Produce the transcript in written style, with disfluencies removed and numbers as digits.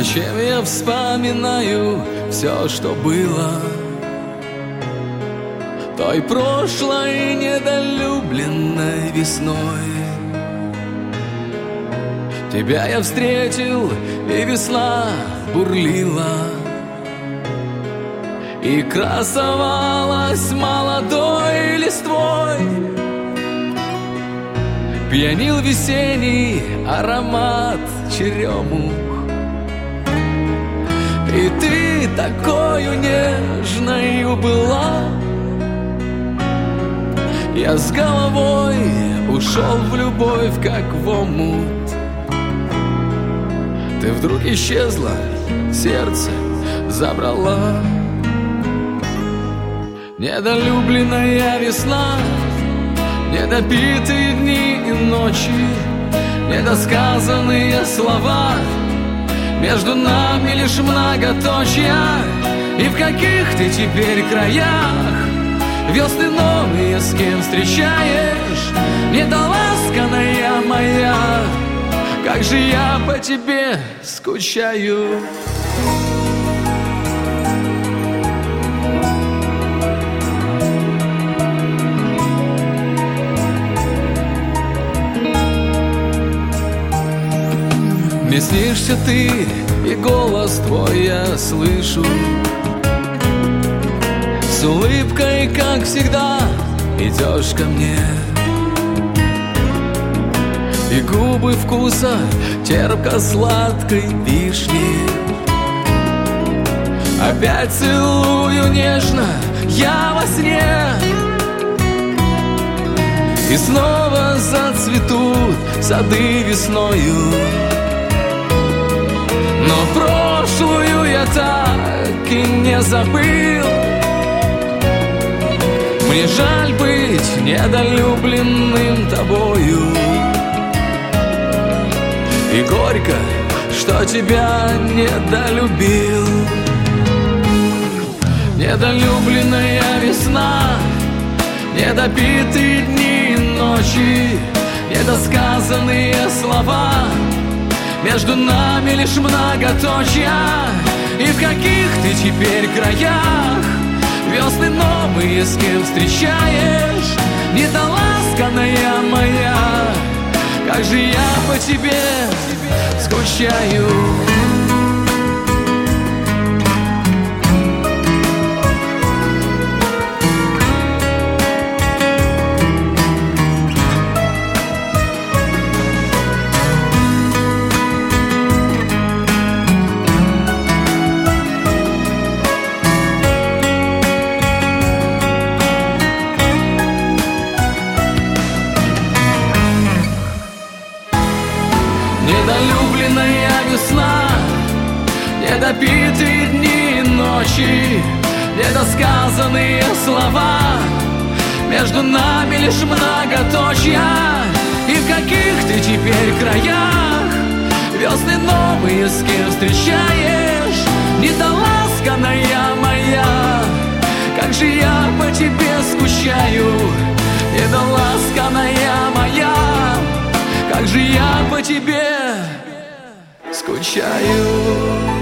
Зачем я вспоминаю все, что было той прошлой недолюбленной весной? Тебя я встретил, и весна бурлила, и красовалась молодой листвой. Пьянил весенний аромат черемух, и ты такою нежною была. Я с головой ушел в любовь, как в омут. Ты вдруг исчезла, сердце забрала. Недолюбленная весна, недопитые дни и ночи, недосказанные слова, между нами лишь многоточья. И в каких ты теперь краях весны новые с кем встречаешь? Недоласканная моя, как же я по тебе скучаю. Мне снишься ты, и голос твой я слышу. С улыбкой, как всегда, идешь ко мне, и губы вкуса терпко-сладкой вишни. Опять целую нежно я во сне, и снова зацветут сады весною. Но прошлую я так и не забыл. Мне жаль быть недолюбленным тобою, и горько, что тебя недолюбил. Недолюбленная весна, недопитые дни и ночи, недосказанные слова, между нами лишь многоточья. И в каких ты теперь краях весны новые с кем встречаешь? Недоласканная моя, как же я по тебе скучаю. Недолюбленная весна, недопитые дни и ночи, недосказанные слова, между нами лишь многоточья. И в каких ты теперь краях весны новые с кем встречаешь? Недоласканная моя, как же я по тебе скучаю. Недоласканная моя, как же я по тебе скучаю.